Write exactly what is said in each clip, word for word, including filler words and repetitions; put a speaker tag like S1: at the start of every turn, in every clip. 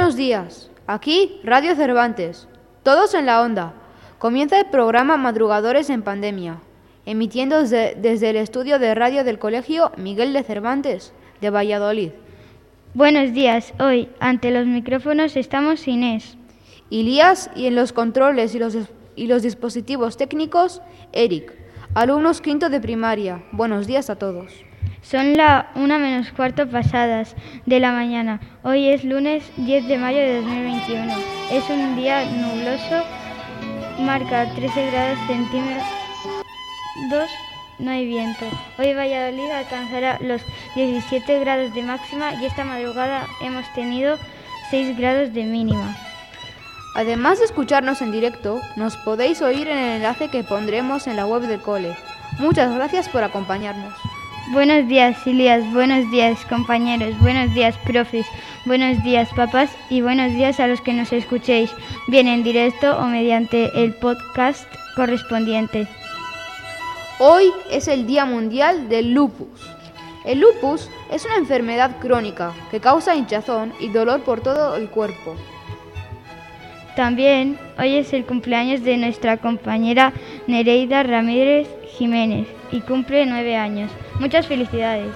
S1: Buenos días, aquí Radio Cervantes, todos en la onda. Comienza el programa Madrugadores en Pandemia, emitiendo desde, desde el estudio de radio del Colegio Miguel de Cervantes, de Valladolid.
S2: Buenos días, hoy ante los micrófonos estamos Inés,
S1: Ilías y en los controles y los, y los dispositivos técnicos, Eric, alumnos quinto de primaria. Buenos días a todos.
S2: Son la una menos cuarto pasadas de la mañana. Hoy es lunes diez de mayo de dos mil veintiuno. Es un día nubloso, marca trece grados centígrados, no hay viento. Hoy Valladolid alcanzará los diecisiete grados de máxima y esta madrugada hemos tenido seis grados de mínima.
S1: Además de escucharnos en directo, nos podéis oír en el enlace que pondremos en la web del cole. Muchas gracias por acompañarnos.
S2: Buenos días, Ilías, buenos días, compañeros, buenos días, profes, buenos días, papás, y buenos días a los que nos escuchéis, bien en directo o mediante el podcast correspondiente.
S1: Hoy es el Día Mundial del Lupus. El lupus es una enfermedad crónica que causa hinchazón y dolor por todo el cuerpo.
S2: También hoy es el cumpleaños de nuestra compañera Nereida Ramírez Jiménez y cumple nueve años. Muchas felicidades.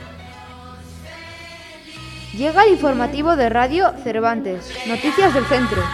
S1: Llega el informativo de Radio Cervantes, Noticias del Centro.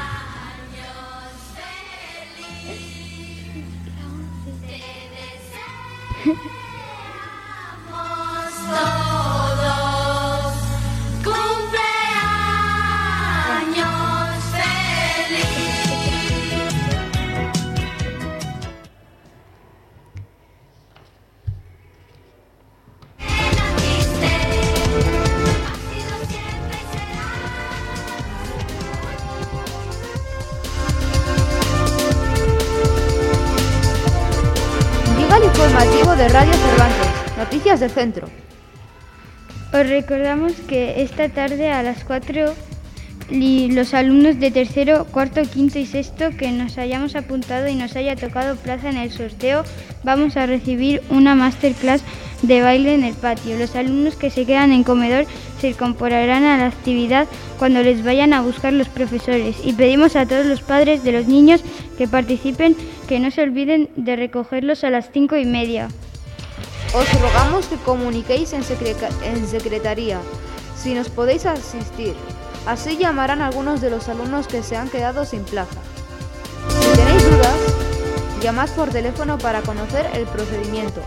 S1: Informativo de Radio Cervantes, Noticias del Centro.
S2: Os recordamos que esta tarde a las cuatro los alumnos de tercero, cuarto, quinto y sexto que nos hayamos apuntado y nos haya tocado plaza en el sorteo, vamos a recibir una masterclass de baile en el patio. Los alumnos que se quedan en comedor se incorporarán a la actividad cuando les vayan a buscar los profesores y pedimos a todos los padres de los niños que participen que no se olviden de recogerlos a las cinco y media.
S1: Os rogamos que comuniquéis en, secre- en secretaría si nos podéis asistir. Así llamarán a algunos de los alumnos que se han quedado sin plaza. Si tenéis dudas, llamad por teléfono para conocer el procedimiento.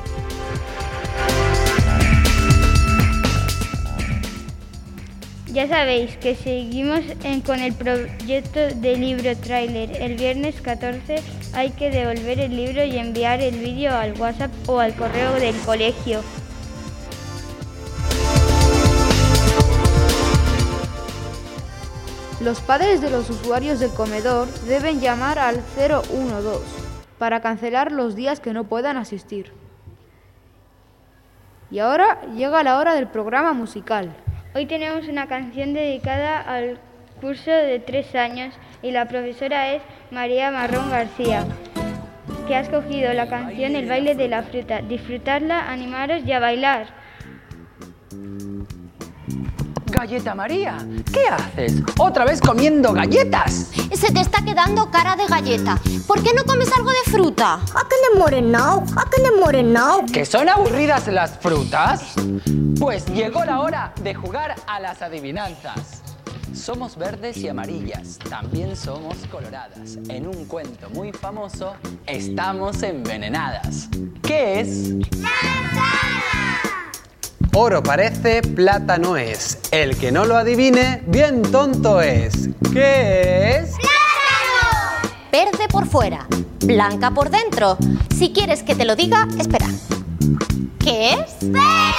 S2: Ya sabéis que seguimos en, con el proyecto de libro tráiler. El viernes catorce hay que devolver el libro y enviar el vídeo al WhatsApp o al correo del colegio.
S1: Los padres de los usuarios del comedor deben llamar al cero uno dos para cancelar los días que no puedan asistir. Y ahora llega la hora del programa musical.
S2: Hoy tenemos una canción dedicada al curso de tres años y la profesora es María Marrón García, que ha escogido la canción El baile de la fruta. Disfrutarla, animaros y a bailar.
S3: Galleta María, ¿qué haces? ¿Otra vez comiendo galletas?
S4: Se te está quedando cara de galleta. ¿Por qué no comes algo de fruta?
S5: ¿A qué le morenao? ¿A qué le morenao?
S3: ¿Que son aburridas las frutas? Pues llegó la hora de jugar a las adivinanzas. Somos verdes y amarillas, también somos coloradas. En un cuento muy famoso, estamos envenenadas. ¿Qué es?
S4: ¡La manzana!
S6: Oro parece, plata no es. El que no lo adivine, bien tonto es. ¿Qué es?
S4: ¡Plátano! Verde por fuera, blanca por dentro. Si quieres que te lo diga, espera. ¿Qué es? ¡Pera!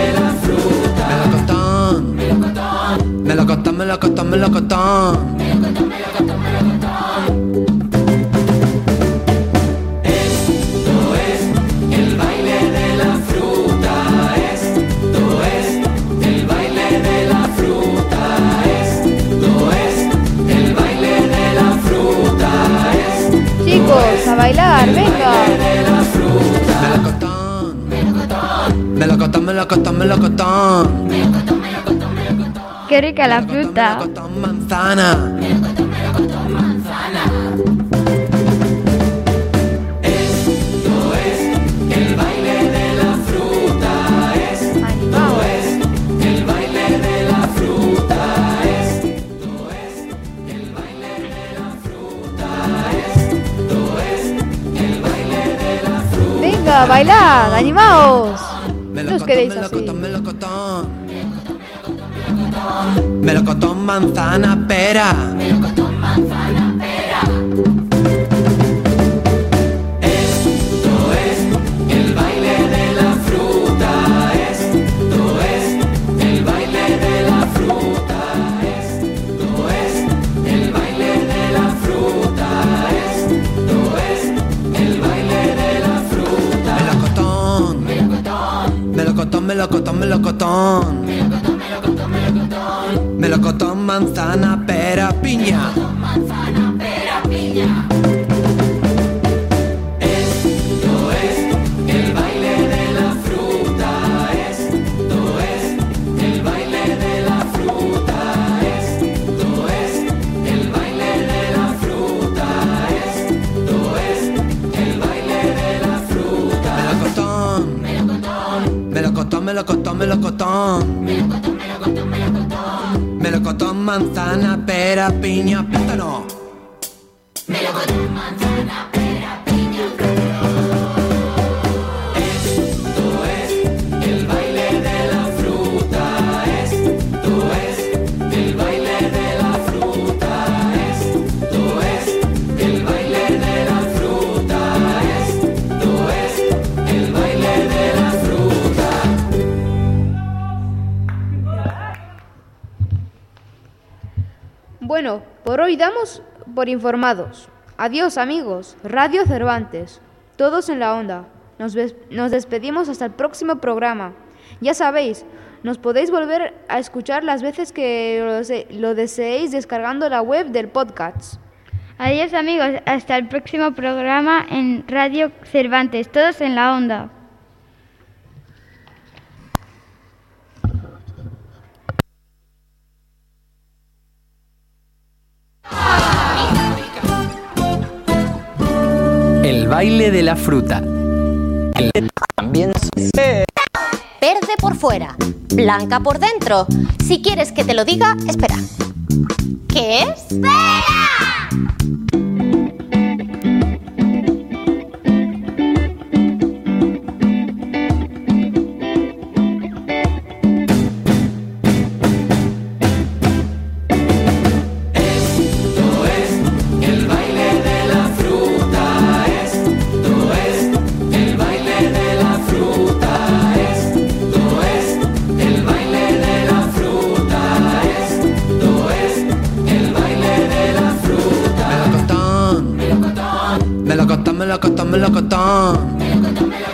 S7: melocotón, melocotón, melocotón.
S1: Chicos, a bailar, venga.
S7: Melocotón, melocotón, melocotón.
S2: Qué rica la fruta.
S7: Melocotón, manzana. Melocotón, manzana. Esto es el baile de la fruta. Esto es el baile de la fruta. Esto es el baile de la fruta. Esto es el baile de la fruta.
S1: Venga, bailad, animaos. No os quedéis así.
S7: Melocotón, melocotón. Melocotón, manzana, pera. Melocotón, manzana, pera. Esto es el baile de la fruta. Esto es el baile de la fruta. Esto es el baile de la fruta. Esto es el baile de la fruta. Melocotón, melocotón, melocotón, melocotón. Melocotón, manzana, pera, piña. Manzana, pera, piña. Esto es el baile de la fruta. Esto es el baile de la fruta. Esto es el baile de la fruta. Esto es el baile de la fruta. Melocotón, melocotón, melocotón, melocotón. Melocotón, melocotón, melocotón. Melocotón, manzana, pera, piña, plátano. Melocotón, manzana, pera, piña. Esto es el baile de la fruta. Esto es el baile de la fruta. Esto es el baile de la fruta. Esto es el baile de la fruta.
S1: Bueno, por hoy damos por informados. Adiós, amigos. Radio Cervantes. Todos en la onda. Nos, ves- nos despedimos hasta el próximo programa. Ya sabéis, nos podéis volver a escuchar las veces que lo, dese- lo deseéis descargando la web del podcast.
S2: Adiós amigos, hasta el próximo programa en Radio Cervantes, todos en la onda.
S3: El baile de la fruta. El también
S4: Verde por fuera, blanca por dentro. Si quieres que te lo diga, espera. ¿Qué es? ¡Espera!
S7: Melocotón, melocotón, melocotón.